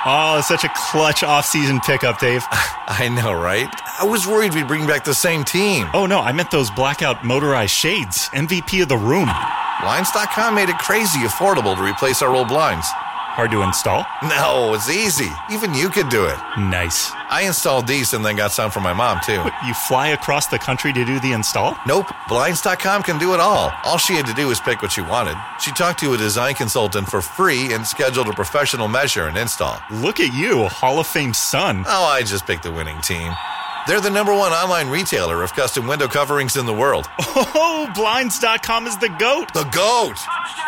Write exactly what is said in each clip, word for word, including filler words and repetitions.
Oh, such a clutch off-season pickup, Dave. I know, right? I was worried we'd bring back the same team. Oh, no, I meant those blackout motorized shades. M V P of the room. Blinds dot com made it crazy affordable to replace our old blinds. Hard to install? No, it's easy. Even you could do it. Nice. I installed these and then got some for my mom, too. What, you fly across the country to do the install? Nope. Blinds dot com can do it all. All she had to do was pick what she wanted. She talked to a design consultant for free and scheduled a professional measure and install. Look at you, Hall of Fame son. Oh, I just picked the winning team. They're the number one online retailer of custom window coverings in the world. Oh, Blinds dot com is the GOAT. The GOAT!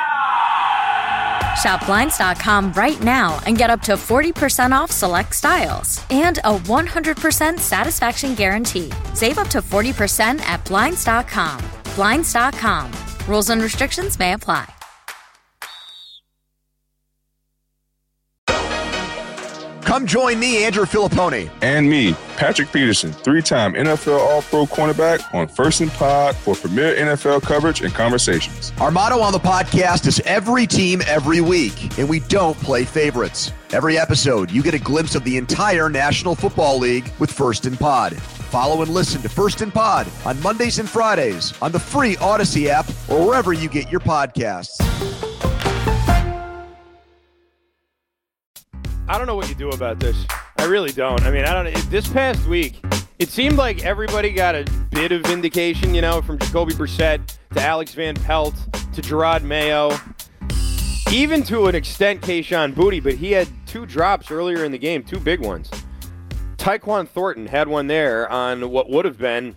Shop Blinds dot com right now and get up to forty percent off select styles and a one hundred percent satisfaction guarantee. Save up to forty percent at Blinds dot com. Blinds dot com. Rules and restrictions may apply. Come join me, Andrew Filippone. And me, Patrick Peterson, three-time N F L All-Pro cornerback on First and Pod for premier N F L coverage and conversations. Our motto on the podcast is every team, every week, and we don't play favorites. Every episode, you get a glimpse of the entire National Football League with First and Pod. Follow and listen to First and Pod on Mondays and Fridays on the free Odyssey app or wherever you get your podcasts. I don't know what you do about this. I really don't. I mean, I don't. This past week, it seemed like everybody got a bit of vindication, you know, from Jacoby Brissett to Alex Van Pelt to Gerard Mayo, even to an extent Kayshon Boutte, but he had two drops earlier in the game, two big ones. Tyquan Thornton had one there on what would have been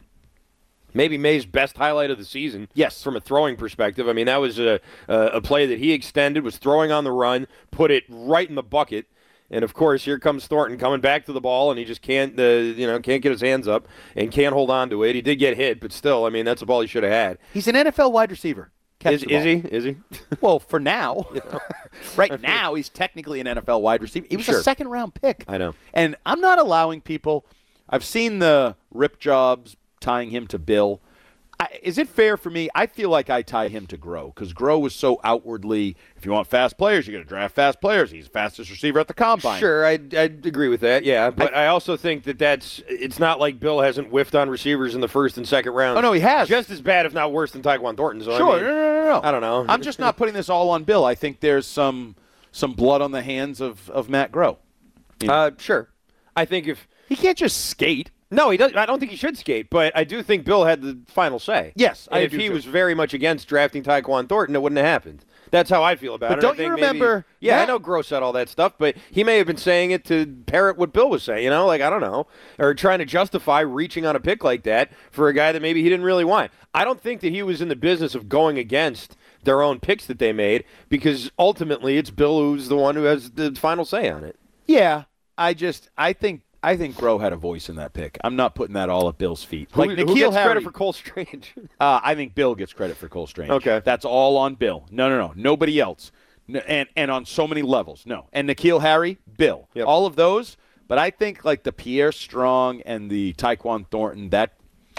maybe May's best highlight of the season. Yes, from a throwing perspective. I mean, that was a, a, a play that he extended, was throwing on the run, put it right in the bucket. And, of course, here comes Thornton coming back to the ball, and he just can't, uh, you know, can't get his hands up and can't hold on to it. He did get hit, but still, I mean, that's a ball he should have had. He's an N F L wide receiver. Is, is he? Is he? Well, for now. You know? Right now, he's technically an N F L wide receiver. He was Sure. a second-round pick. I know. And I'm not allowing people – I've seen the rip jobs tying him to Bill. I, is it fair for me? I feel like I tie him to Groh because Groh was so outwardly, if you want fast players, you're going to draft fast players. He's the fastest receiver at the combine. Sure, I'd, I'd agree with that, yeah. But I, I also think that that's – it's not like Bill hasn't whiffed on receivers in the first and second round. Oh, no, he has. Just as bad, if not worse, than Tyquan Thornton. So Sure, I mean, no, no, no, no. I don't know. I'm just not putting this all on Bill. I think there's some some blood on the hands of, of Matt Groh. You know? Uh, sure. I think if – He can't just skate. No, he does. I don't think he should skate, but I do think Bill had the final say. Yes, and I if do he too. was very much against drafting Tyquan Thornton, it wouldn't have happened. That's how I feel about But it. don't I think you maybe- remember yeah, Matt- I know Gross said all that stuff, but he may have been saying it to parrot what Bill was saying. You know, like I don't know, or trying to justify reaching on a pick like that for a guy that maybe he didn't really want. I don't think that he was in the business of going against their own picks that they made because ultimately it's Bill who's the one who has the final say on it. Yeah, I just I think I think Groh had a voice in that pick. I'm not putting that all at Bill's feet. Who, Like who N'Keal gets Harry, credit for Cole Strange? uh, I think Bill gets credit for Cole Strange. Okay. That's all on Bill. No, no, no. Nobody else. No, and and on so many levels. No. And N'Keal Harry, Bill. Yep. All of those. But I think like the Pierre Strong and the Tyquan Thornton, that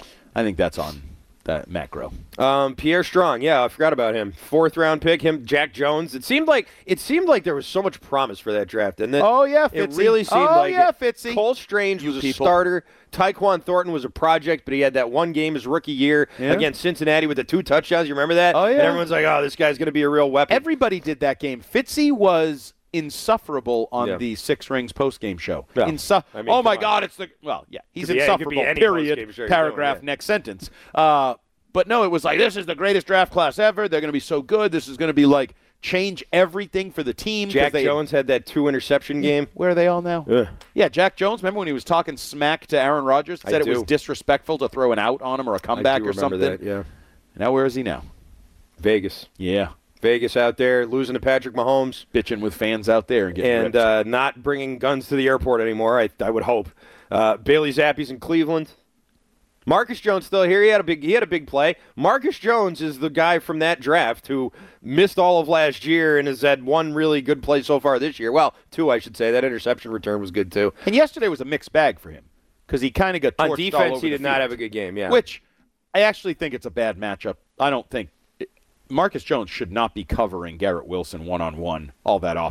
I think that's on that Matt Groh. Um, Pierre Strong, yeah, I forgot about him. Fourth round pick, him, Jack Jones. It seemed like it seemed like there was so much promise for that draft, and it? Oh, yeah, it Fitzy. really seemed Oh, like yeah, it. Fitzy. Cole Strange was a people. starter. Tyquan Thornton was a project, but he had that one game his rookie year Yeah. against Cincinnati with the two touchdowns. You remember that? Oh, yeah. And everyone's like, "Oh, this guy's going to be a real weapon." Everybody did that game. Fitzy was insufferable on Yeah. the Six Rings postgame show. Yeah. Insu- I mean, oh, my come on. God, it's the – well, yeah, he's Could be- yeah, it could be insufferable, any period, postgame show you're paragraph, doing, yeah. next sentence. Uh, but, no, it was like, this is the greatest draft class ever. They're going to be so good. This is going to be like change everything for the team. 'cause Jack they, Jones had that two interception game. Where are they all now? Ugh. Yeah, Jack Jones. Remember when he was talking smack to Aaron Rodgers? I Said it was do. disrespectful to throw an out on him or a comeback I do or remember something. that, yeah. Now where is he now? Vegas. Yeah. Vegas out there losing to Patrick Mahomes. Bitching with fans out there and getting and ripped. uh, not bringing guns to the airport anymore. I, I would hope. Uh, Bailey Zappi's in Cleveland. Marcus Jones still here. He had a big he had a big play. Marcus Jones is the guy from that draft who missed all of last year and has had one really good play so far this year. Well, two, I should say. That interception return was good too. And yesterday was a mixed bag for him because he kind of got torched On all defense, over he the did not field. have a good game. Yeah, Which I actually think it's a bad matchup. I don't think Marcus Jones should not be covering Garrett Wilson one-on-one all that often.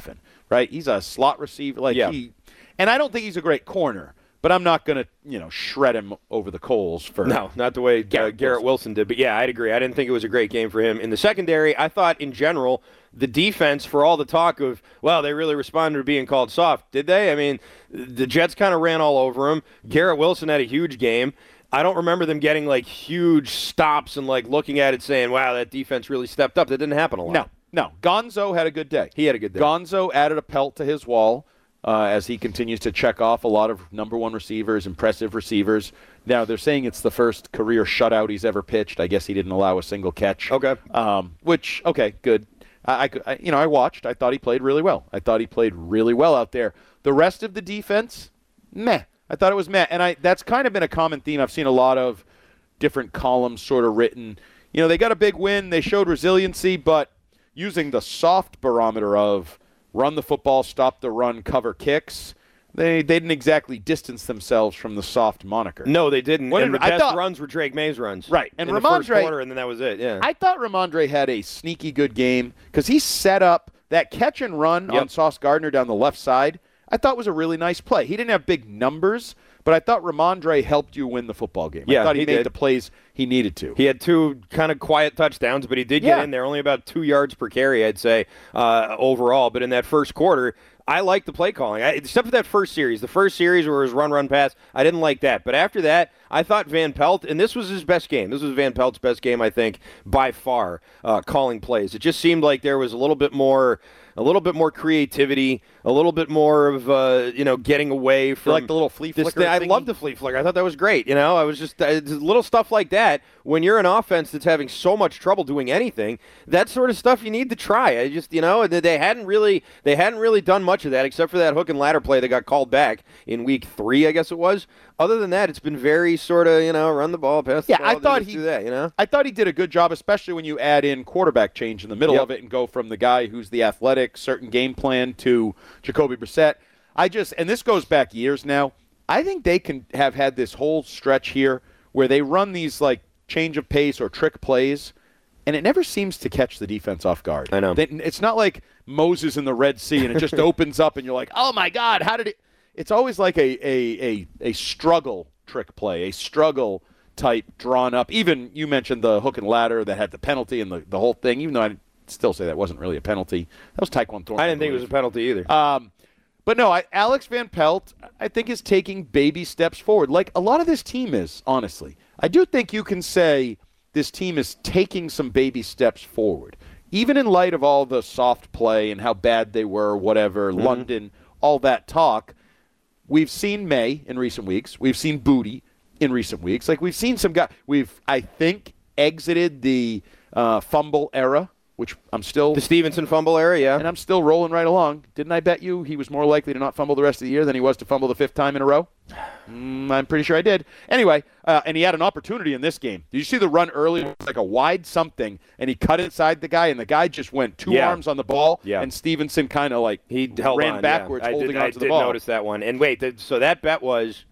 right? He's a slot receiver. Like yeah. he, and I don't think he's a great corner, but I'm not going to, you know, shred him over the coals for No, not the way Garrett, uh, Garrett Wilson. Wilson did. But, yeah, I'd agree. I didn't think it was a great game for him. In the secondary, I thought in general the defense, for all the talk of, well, they really responded to being called soft. Did they? I mean, the Jets kind of ran all over him. Garrett Wilson had a huge game. I don't remember them getting, like, huge stops and, like, looking at it saying, wow, that defense really stepped up. That didn't happen a lot. No, no. Gonzo had a good day. He had a good day. Gonzo added a pelt to his wall. Uh, as he continues to check off a lot of number one receivers, impressive receivers. Now, they're saying it's the first career shutout he's ever pitched. I guess he didn't allow a single catch. Okay. Um, which, okay, good. I, I, you know, I watched. I thought he played really well. I thought he played really well out there. The rest of the defense, meh. I thought it was meh. And I that's kind of been a common theme. I've seen a lot of different columns sort of written. You know, they got a big win. They showed resiliency, but using the soft barometer of run the football, stop the run, cover kicks, they they didn't exactly distance themselves from the soft moniker. No, they didn't. What and did, the best thought, runs were Drake May's runs. Right. And in Ramondre, the first quarter, and then that was it, yeah. I thought Ramondre had a sneaky good game because he set up that catch and run yep. on Sauce Gardner down the left side. I thought was a really nice play. He didn't have big numbers, but I thought Ramondre helped you win the football game. Yeah, I thought he, he made did. the plays he needed to. He had two kind of quiet touchdowns, but he did get yeah. in there, only about two yards per carry, I'd say, uh, overall. But in that first quarter, I liked the play calling, I, except for that first series. The first series where it was run, run, pass, I didn't like that. But after that, I thought Van Pelt, and this was his best game. This was Van Pelt's best game, I think, by far, uh, calling plays. It just seemed like there was a little bit more a little bit more creativity, a little bit more of, uh, you know, getting away from. You like the little flea this flicker thing. I thingy? loved the flea flicker. I thought that was great. You know, I was just uh, little stuff like that. When you're an offense that's having so much trouble doing anything, that sort of stuff you need to try. I just, you know, they hadn't really, they hadn't really done much of that except for that hook and ladder play that got called back in week three, I guess it was. Other than that, it's been very sort of, you know, run the ball, pass the yeah, ball. I thought just he do that, you know. I thought he did a good job, especially when you add in quarterback change in the middle Yep. of it and go from the guy who's the athletic, certain game plan to Jacoby Brissett. I just, and this goes back years now, I think they can have had this whole stretch here where they run these like change of pace or trick plays, and it never seems to catch the defense off guard. I know. They, it's not like Moses in the Red Sea and it just opens up and you're like, oh my God, how did it? It's always like a a a, a struggle trick play, a struggle type drawn up. Even you mentioned the hook and ladder that had the penalty and the, the whole thing, even though I'd still say that wasn't really a penalty. That was Tyquan Thornton. I didn't think it was a penalty either. Um, but no, I, Alex Van Pelt, I think, is taking baby steps forward. Like a lot of this team is, honestly. I do think you can say this team is taking some baby steps forward. Even in light of all the soft play and how bad they were, whatever, mm-hmm. London, all that talk, we've seen May in recent weeks. We've seen Booty in recent weeks. Like, we've seen some guys. We've, I think, exited the uh, fumble era, which I'm still... The Stevenson fumble era, yeah. And I'm still rolling right along. Didn't I bet you he was more likely to not fumble the rest of the year than he was to fumble the fifth time in a row? Mm, I'm pretty sure I did. Anyway, uh, and he had an opportunity in this game. Did you see the run early? It was like a wide something, and he cut inside the guy, and the guy just went two yeah. arms on the ball, yeah. and Stevenson kind of like he held ran on, backwards yeah. holding did, on I to the did ball. notice that one. And wait, th- so that bet was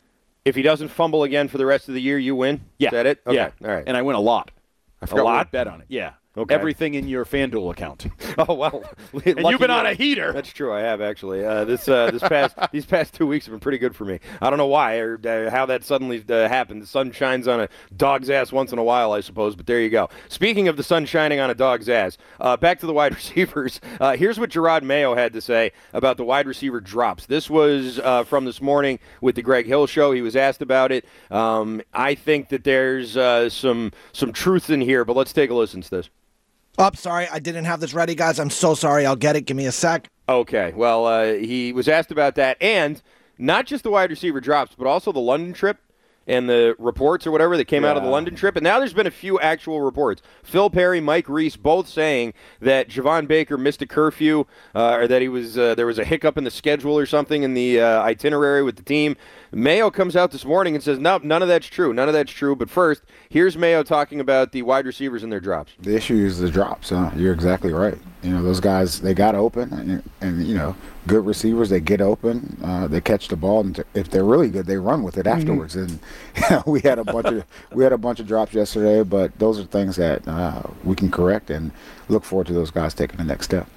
if he doesn't fumble again for the rest of the year, you win? Yeah. Is that it? Okay. Yeah. All right. And I win a lot. I forgot a lot? what I bet on it. Yeah. Okay. Everything in your FanDuel account. Oh, well. And you've been on a heater. That's true. I have, actually. Uh, this uh, this past These past two weeks have been pretty good for me. I don't know why or uh, how that suddenly uh, happened. The sun shines on a dog's ass once in a while, I suppose, but there you go. Speaking of the sun shining on a dog's ass, uh, back to the wide receivers. Uh, here's what Gerard Mayo had to say about the wide receiver drops. This was uh, from this morning with the Greg Hill Show. He was asked about it. Um, I think that there's uh, some some truth in here, but let's take a listen to this. Oh, sorry, I didn't have this ready, guys. I'm so sorry. I'll get it. Give me a sec. Okay, well, uh, he was asked about that, and not just the wide receiver drops, but also the London trip and the reports or whatever that came yeah. out of the London trip. And now there's been a few actual reports. Phil Perry, Mike Reese, both saying that Javon Baker missed a curfew uh, or that he was uh, there was a hiccup in the schedule or something in the uh, itinerary with the team. Mayo comes out this morning and says, no, none of that's true. None of that's true. But first, here's Mayo talking about the wide receivers and their drops. The issue is the drops. Huh? You're exactly right. You know, those guys, they got open, and, and you know, good receivers, they get open, uh, they catch the ball, and if they're really good, they run with it afterwards. Mm-hmm. And you know, we had a bunch of we had a bunch of drops yesterday, but those are things that uh, we can correct and look forward to those guys taking the next step.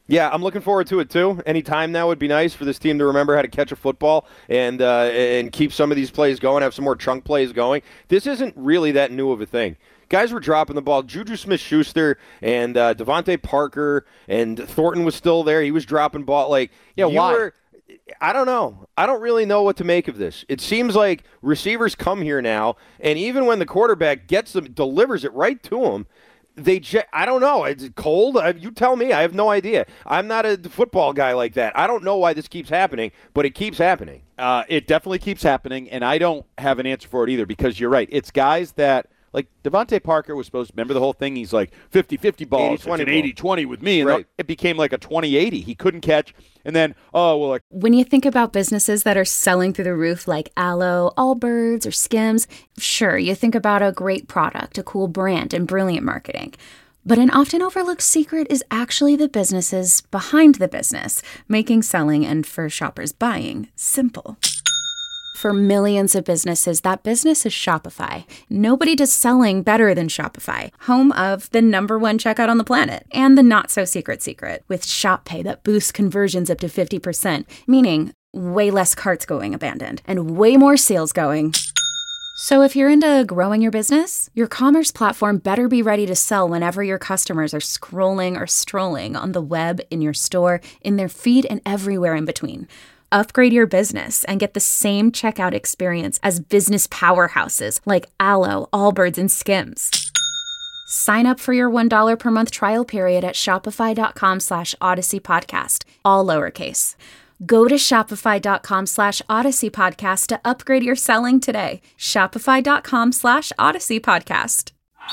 Yeah, I'm looking forward to it, too. Any time now would be nice for this team to remember how to catch a football and uh, and keep some of these plays going, have some more chunk plays going. This isn't really that new of a thing. Guys were dropping the ball. Juju Smith-Schuster and uh, Devontae Parker and Thornton was still there. He was dropping ball. Like, yeah, you why? Were, I don't know. I don't really know what to make of this. It seems like receivers come here now, and even when the quarterback gets them, delivers it right to them, They, je- I don't know. It's cold. I, you tell me. I have no idea. I'm not a football guy like that. I don't know why this keeps happening, but it keeps happening. Uh, it definitely keeps happening, and I don't have an answer for it either because you're right. It's guys that, like Devontae Parker was supposed to, remember the whole thing? He's like fifty-fifty balls. It's an eighty twenty with me. And right. It became like a twenty eighty. He couldn't catch. And then, oh, well, like. When you think about businesses that are selling through the roof like Aloe, Allbirds, or Skims, sure, you think about a great product, a cool brand, and brilliant marketing. But an often overlooked secret is actually the businesses behind the business, making selling and for shoppers buying simple. For millions of businesses, that business is Shopify. Nobody does selling better than Shopify, home of the number one checkout on the planet and the not-so-secret secret with Shop Pay that boosts conversions up to fifty percent, meaning way less carts going abandoned and way more sales going. So if you're into growing your business, your commerce platform better be ready to sell whenever your customers are scrolling or strolling on the web, in your store, in their feed, and everywhere in between. Upgrade your business and get the same checkout experience as business powerhouses like Aloe, Allbirds, and Skims. Sign up for your one dollar per month trial period at shopify.com slash Odyssey Podcast, all lowercase. Go to shopify.com slash Odyssey Podcast to upgrade your selling today. Shopify.com slash Odyssey Podcast.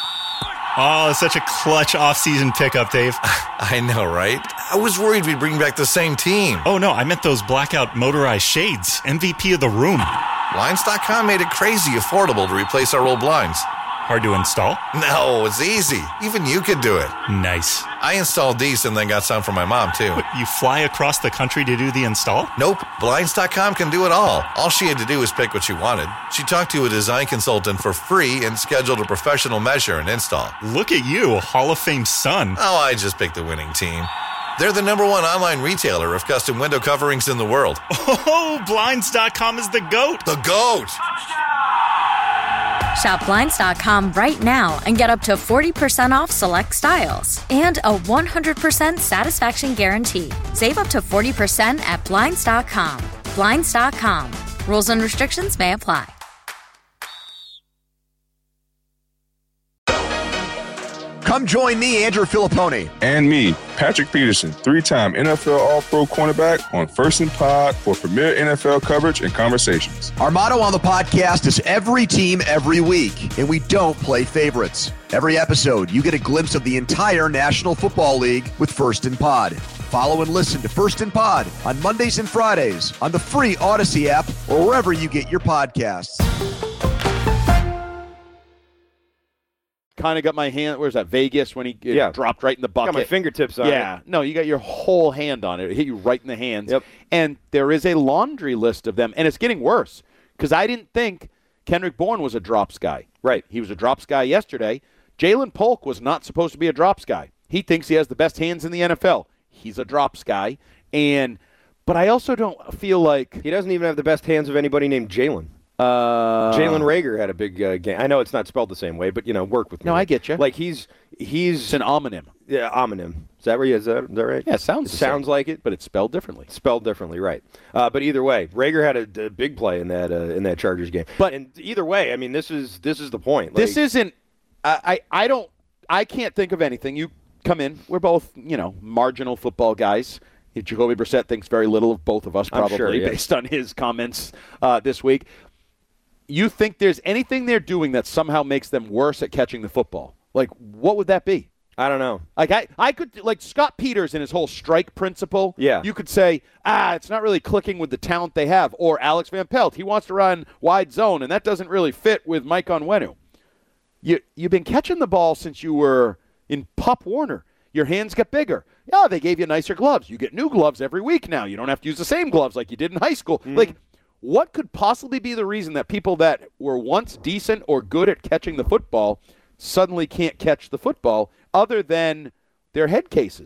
Oh, it's such a clutch off-season pickup, Dave. I know, right? I was worried we'd bring back the same team. Oh, no, I meant those blackout motorized shades. M V P of the room. Blinds dot com made it crazy affordable to replace our old blinds. Hard to install? No, it's easy. Even you could do it. Nice. I installed these and then got some for my mom, too. What, you fly across the country to do the install? Nope. Blinds dot com can do it all. All she had to do was pick what she wanted. She talked to a design consultant for free and scheduled a professional measure and install. Look at you, Hall of Fame son. Oh, I just picked the winning team. They're the number one online retailer of custom window coverings in the world. Oh, Blinds dot com is the GOAT. The GOAT! Shop Blinds dot com right now and get up to forty percent off select styles and a one hundred percent satisfaction guarantee. Save up to forty percent at Blinds dot com. Blinds dot com. Rules and restrictions may apply. Come join me, Andrew Filippone. And me, Patrick Peterson, three-time N F L All-Pro cornerback on First and Pod for premier N F L coverage and conversations. Our motto on the podcast is every team, every week, and we don't play favorites. Every episode, you get a glimpse of the entire National Football League with First and Pod. Follow and listen to First and Pod on Mondays and Fridays on the free Odyssey app or wherever you get your podcasts. Kind of got my hand, where's that, Vegas, when he it yeah. dropped right in the bucket. Got my fingertips on yeah. it. No, you got your whole hand on it. It hit you right in the hands. Yep. And there is a laundry list of them, and it's getting worse because I didn't think Kendrick Bourne was a drops guy. Right. He was a drops guy yesterday. Jalen Polk was not supposed to be a drops guy. He thinks he has the best hands in the N F L. He's a drops guy. And but I also don't feel like he doesn't even have the best hands of anybody named Jalen. Uh, Jalen Reagor had a big uh, game. I know it's not spelled the same way, but, you know, work with me. No, I get you. Like, he's... he's It's an homonym. Yeah, homonym. Is that, where you, is that, is that right? Yeah, it sounds it sounds same, like it. But it's spelled differently. Spelled differently, right. Uh, but either way, Reagor had a, a big play in that uh, in that Chargers game. But and either way, I mean, this is this is the point. Like, this isn't... I, I, I don't... I can't think of anything. You come in. We're both, you know, marginal football guys. Jacoby Brissett thinks very little of both of us, probably, sure, yes. based on his comments uh, this week. You think there's anything they're doing that somehow makes them worse at catching the football? Like, what would that be? I don't know. Like, I, I could, like, Scott Peters and his whole strike principle. Yeah. You could say, ah, it's not really clicking with the talent they have. Or Alex Van Pelt, he wants to run wide zone, and that doesn't really fit with Mike Onwenu. You, you've been catching the ball since you were in Pop Warner. Your hands get bigger. Yeah, they gave you nicer gloves. You get new gloves every week now. You don't have to use the same gloves like you did in high school. Mm. Like, what could possibly be the reason that people that were once decent or good at catching the football suddenly can't catch the football other than their head cases?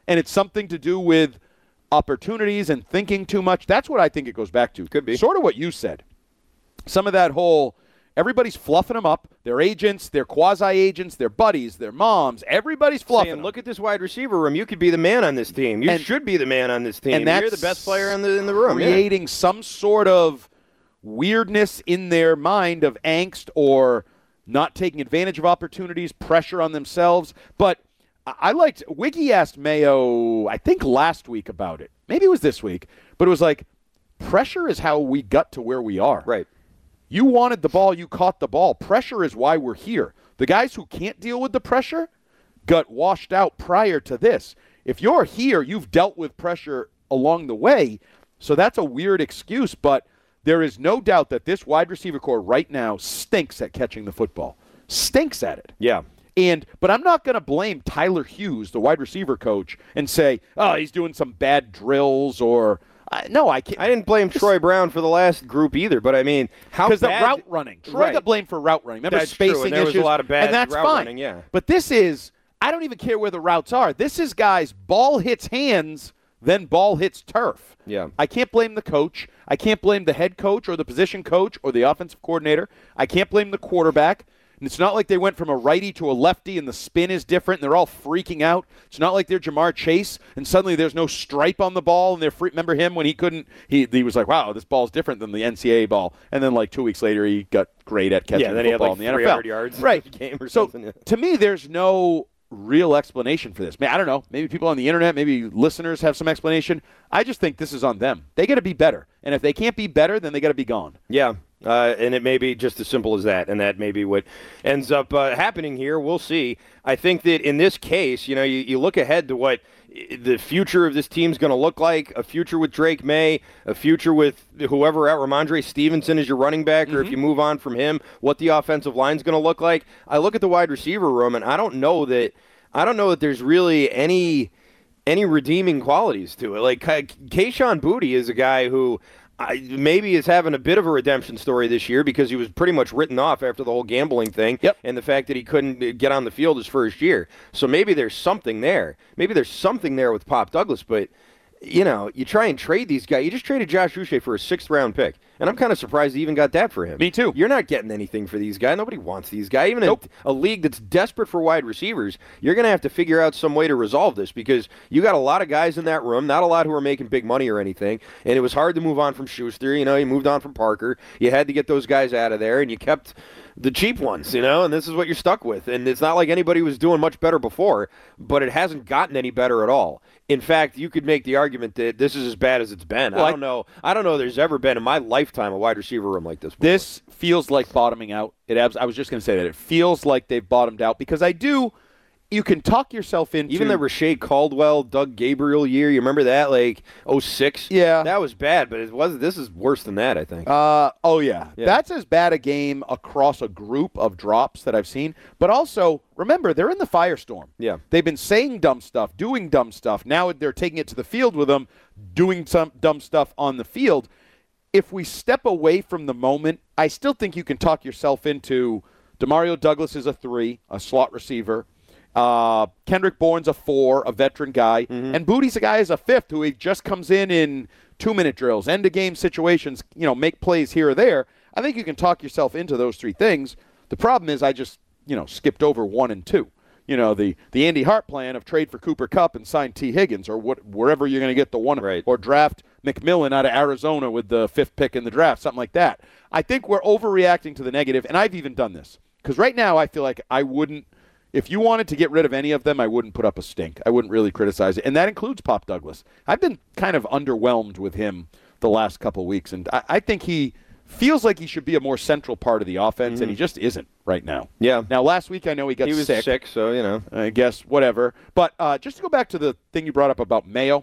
and it's something to do with opportunities and thinking too much. That's what I think it goes back to. Could be. Sort of what you said. Some of that whole, everybody's fluffing them up. Their agents, their quasi-agents, their buddies, their moms. Everybody's fluffing Saying, them. look at this wide receiver room. You could be the man on this team. You And- should be the man on this team. and that's You're the best player in the in the room. Yeah. creating some sort of weirdness in their mind of angst or not taking advantage of opportunities, pressure on themselves. But I I liked, Wiggy asked Mayo, I think last week about it. Maybe it was this week. But it was like, pressure is how we got to where we are. Right. You wanted the ball, you caught the ball. Pressure is why we're here. The guys who can't deal with the pressure got washed out prior to this. If you're here, you've dealt with pressure along the way. So that's a weird excuse, but there is no doubt that this wide receiver core right now stinks at catching the football. Stinks at it. Yeah. And but I'm not going to blame Tyler Hughes, the wide receiver coach, and say, oh, he's doing some bad drills or uh, no, I can't. I didn't blame Troy Brown for the last group either, but I mean, how because the bad- route running. Troy Right. got blamed for route running. Remember That's spacing true, and there was issues, a lot of bad and that's route fine. running, yeah. But this is, I don't even care where the routes are. This is guys, ball hits hands, then ball hits turf. Yeah. I can't blame the coach. I can't blame the head coach or the position coach or the offensive coordinator. I can't blame the quarterback. And it's not like they went from a righty to a lefty and the spin is different and they're all freaking out. It's not like they're Jamar Chase and suddenly there's no stripe on the ball and they're free. Remember him when he couldn't, he, he was like, wow, this ball's different than the N C double A ball. And then like two weeks later, he got great at catching Yeah, then he had football like in the three N F L. hundred yards Right. in the game or so something. to me, there's no real explanation for this. I don't know. Maybe people on the internet, maybe listeners have some explanation. I just think this is on them. They got to be better. And if they can't be better, then they got to be gone. Yeah, uh, and it may be just as simple as that, and that may be what ends up uh, happening here. We'll see. I think that in this case, you know, you, you look ahead to what the future of this team's going to look like, a future with Drake May, a future with whoever out, Ramondre Stevenson is your running back, or mm-hmm. if you move on from him, what the offensive line's going to look like. I look at the wide receiver room, and I don't know that I don't know that there's really any any redeeming qualities to it. Like Kayshon Boutte is a guy who I, maybe is having a bit of a redemption story this year because he was pretty much written off after the whole gambling thing yep. and the fact that he couldn't get on the field his first year. So maybe there's something there. Maybe there's something there with Pop Douglas, but you know, you try and trade these guys. You just traded Josh Uche for a sixth-round pick, and I'm kind of surprised you even got that for him. Me too. You're not getting anything for these guys. Nobody wants these guys. Even nope. in a league that's desperate for wide receivers, you're going to have to figure out some way to resolve this because you got a lot of guys in that room, not a lot who are making big money or anything, and it was hard to move on from Schuster. You know, you moved on from Parker. You had to get those guys out of there, and you kept the cheap ones, you know, and this is what you're stuck with. And it's not like anybody was doing much better before, but it hasn't gotten any better at all. In fact, you could make the argument that this is as bad as it's been. Well, I don't I, know. I don't know there's ever been in my lifetime a wide receiver room like this before. This feels like bottoming out. It abs- I was just going to say that. It feels like they've bottomed out because I do – you can talk yourself into – even the Rashae Caldwell, Doug Gabriel year, you remember that, like oh six? Yeah. That was bad, but it was this is worse than that, I think. Uh, oh, yeah. yeah. That's as bad a game across a group of drops that I've seen. But also, remember, they're in the firestorm. Yeah. They've been saying dumb stuff, doing dumb stuff. Now they're taking it to the field with them, doing some dumb stuff on the field. If we step away from the moment, I still think you can talk yourself into Demario Douglas is a three, a slot receiver. Uh, Kendrick Bourne's a four, a veteran guy. Mm-hmm. And Boutte's a guy as a fifth who he just comes in in two-minute drills, end-of-game situations, you know, make plays here or there. I think you can talk yourself into those three things. The problem is I just, you know, skipped over one and two. You know, the, the Andy Hart plan of trade for Cooper Kupp and sign T. Higgins or what, wherever you're going to get the one, right. or draft McMillan out of Arizona with the fifth pick in the draft, something like that. I think we're overreacting to the negative, and I've even done this. Because right now I feel like I wouldn't, if you wanted to get rid of any of them, I wouldn't put up a stink. I wouldn't really criticize it. And that includes Pop Douglas. I've been kind of underwhelmed with him the last couple of weeks, and I, I think he feels like he should be a more central part of the offense, mm-hmm. and he just isn't right now. Yeah. Now, last week I know he got he was sick. sick, so, you know. I guess, whatever. But uh, just to go back to the thing you brought up about Mayo,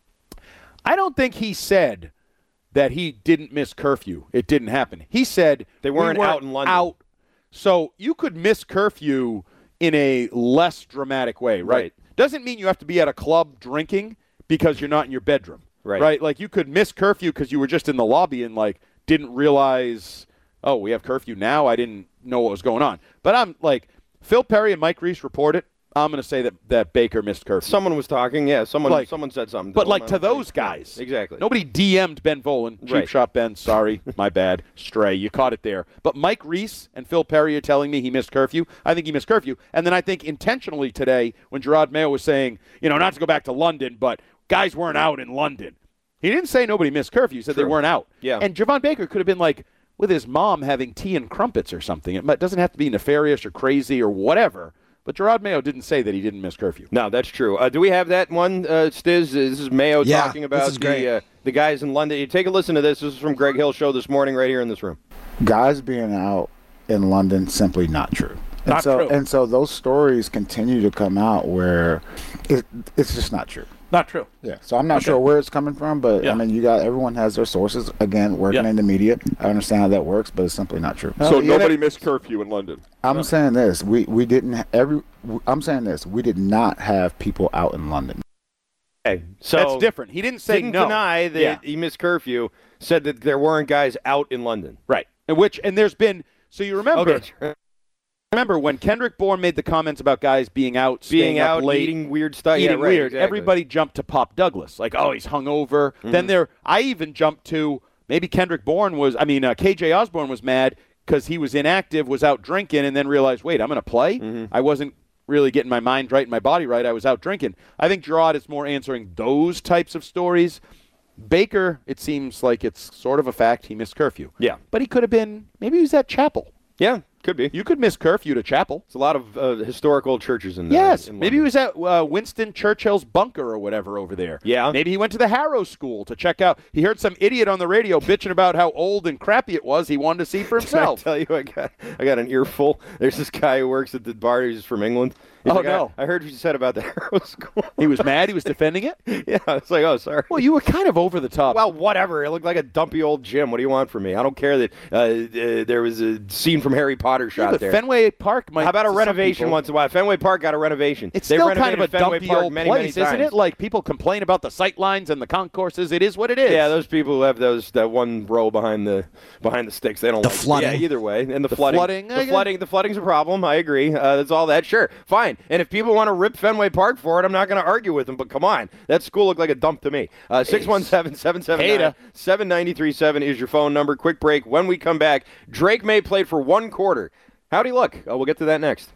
I don't think he said that he didn't miss curfew. It didn't happen. He said they weren't, we weren't out in London. Out. So you could miss curfew in a less dramatic way, right? right? Doesn't mean you have to be at a club drinking because you're not in your bedroom, right? Right? Like you could miss curfew because you were just in the lobby and like didn't realize, oh, we have curfew now. I didn't know what was going on. But I'm like, Phil Perry and Mike Reese report it. I'm going to say that, that Baker missed curfew. Someone was talking, yeah. Someone like, someone said something. But like to those guys. Yeah, exactly. Nobody D M'd Ben Volen. Cheap right. shot, Ben. Sorry. My bad. Stray. You caught it there. But Mike Reese and Phil Perry are telling me he missed curfew. I think he missed curfew. And then I think intentionally today when Gerard Mayo was saying, you know, not to go back to London, but guys weren't out in London. He didn't say nobody missed curfew. He said True. they weren't out. Yeah. And Javon Baker could have been like with his mom having tea and crumpets or something. It doesn't have to be nefarious or crazy or whatever. But Gerard Mayo didn't say that he didn't miss curfew. No, that's true. Uh, do we have that one, uh, Stiz? This is Mayo yeah, talking about this is great. the uh, the guys in London. You take a listen to this. This is from Greg Hill's show this morning right here in this room. Guys being out in London, simply not true. And Not so, true. And so those stories continue to come out where it, it's just not true. Not true. Yeah, so I'm not Okay. sure where it's coming from, but Yeah. I mean, you got everyone has their sources. Again, working Yeah. in the media, I understand how that works, but it's simply not true. So Uh, yeah, nobody missed curfew in London. I'm saying this: we we didn't ha- every. I'm saying this: we did not have people out in London. Okay, so That's different. He didn't say didn't no. deny that Yeah. he missed curfew. Said that there weren't guys out in London. Right. And which and there's been so you remember Okay. remember when Kendrick Bourne made the comments about guys being out, staying Being up out, late, eating weird stuff. eating yeah, right, weird. exactly. Everybody jumped to Pop Douglas, like, oh, he's hungover. Mm-hmm. Then there, I even jumped to maybe Kendrick Bourne was. I mean, uh, K J Osborne was mad because he was inactive, was out drinking, and then realized, wait, I'm going to play. Mm-hmm. I wasn't really getting my mind right and my body right. I was out drinking. I think Gerard is more answering those types of stories. Baker, it seems like it's sort of a fact he missed curfew. Yeah. But he could have been. Maybe he was at chapel. Yeah, could be. You could miss curfew to chapel. It's a lot of uh, historical churches in there. Yes, in maybe he London. was at uh, Winston Churchill's bunker or whatever over there. Yeah. Maybe he went to the Harrow School to check out. He heard some idiot on the radio bitching about how old and crappy it was. He wanted to see for himself. Can I tell you, I got I got an earful. There's this guy who works at the bar. He's from England. He's Oh, like, no. I, I heard what you said about the Harrow School. He was mad. He was defending it. Yeah, I was like, oh, sorry. Well, you were kind of over the top. Well, whatever. It looked like a dumpy old gym. What do you want from me? I don't care that uh, uh, there was a scene from Harry Potter yeah, shot but there. Fenway Park might. How about a to some renovation people- once in a while? Fenway Park got a renovation. It's they still kind of renovated a Fenway dumpy Park old many, place, many isn't times. it? Like people complain about the sight lines and the concourses. It is what it is. Yeah, those people who have those that one row behind the behind the sticks, they don't The like it. flooding. Yeah, either way, and the, The flooding, flooding, the I guess. flooding, the flooding's a problem. I agree. Uh, that's all that. Sure, fine. And if people want to rip Fenway Park for it, I'm not going to argue with them. But come on, that school looked like a dump to me. Uh, six one seven, seven seven nine, seven nine three seven is your phone number. Quick break. When we come back, Drake May played for one quarter. How'd he look? Uh, we'll get to that next.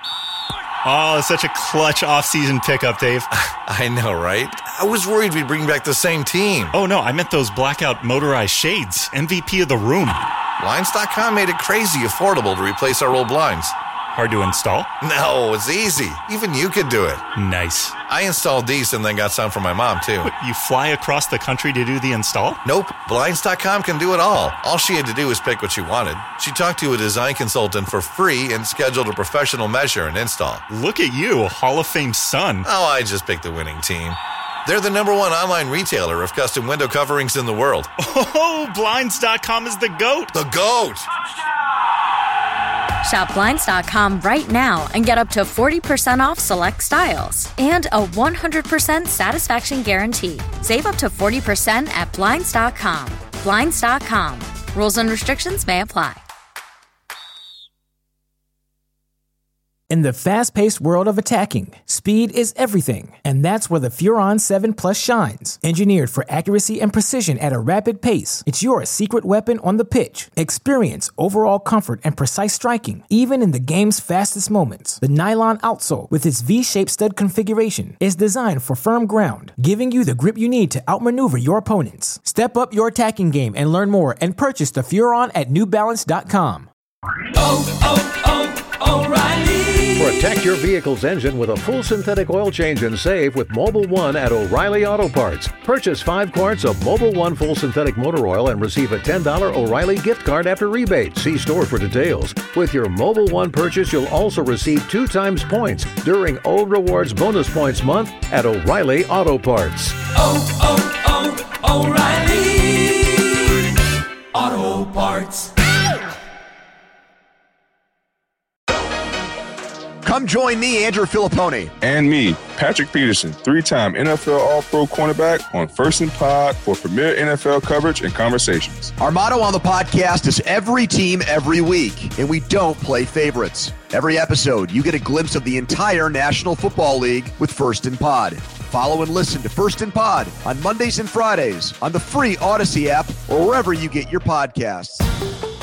Oh, such a clutch off-season pickup, Dave. I know, right? I was worried we'd bring back the same team. Oh, no, I meant those blackout motorized shades. M V P of the room. Blinds dot com made it crazy affordable to replace our old blinds. Hard to install? No, it's easy. Even you could do it. Nice. I installed these and then got some for my mom, too. You fly across the country to do the install? Nope. Blinds dot com can do it all. All she had to do was pick what she wanted. She talked to a design consultant for free and scheduled a professional measure and install. Look at you, Hall of Fame son. Oh, I just picked the winning team. They're the number one online retailer of custom window coverings in the world. Oh, Blinds dot com is the GOAT. The GOAT! Shop Blinds dot com right now and get up to forty percent off select styles and a one hundred percent satisfaction guarantee. Save up to forty percent at Blinds dot com. Blinds dot com. Rules and restrictions may apply. In the fast-paced world of attacking, speed is everything, and that's where the Furon seven Plus shines. Engineered for accuracy and precision at a rapid pace, it's your secret weapon on the pitch. Experience overall comfort and precise striking, even in the game's fastest moments. The nylon outsole, with its V-shaped stud configuration, is designed for firm ground, giving you the grip you need to outmaneuver your opponents. Step up your attacking game and learn more and purchase the Furon at New Balance dot com. Oh, oh, oh, O'Reilly! Protect your vehicle's engine with a full synthetic oil change and save with Mobil one at O'Reilly Auto Parts. Purchase five quarts of Mobil one full synthetic motor oil and receive a ten dollars O'Reilly gift card after rebate. See store for details. With your Mobil one purchase, you'll also receive two times points during O Rewards Bonus Points Month at O'Reilly Auto Parts. Oh, oh, oh, O'Reilly Auto Parts. Come Come join me, Andrew Filippone. And me, Patrick Peterson, three-time N F L All-Pro cornerback on First and Pod for premier N F L coverage and conversations. Our motto on the podcast is every team, every week, and we don't play favorites. Every episode, you get a glimpse of the entire National Football League with First and Pod. Follow and listen to First and Pod on Mondays and Fridays on the free Odyssey app or wherever you get your podcasts.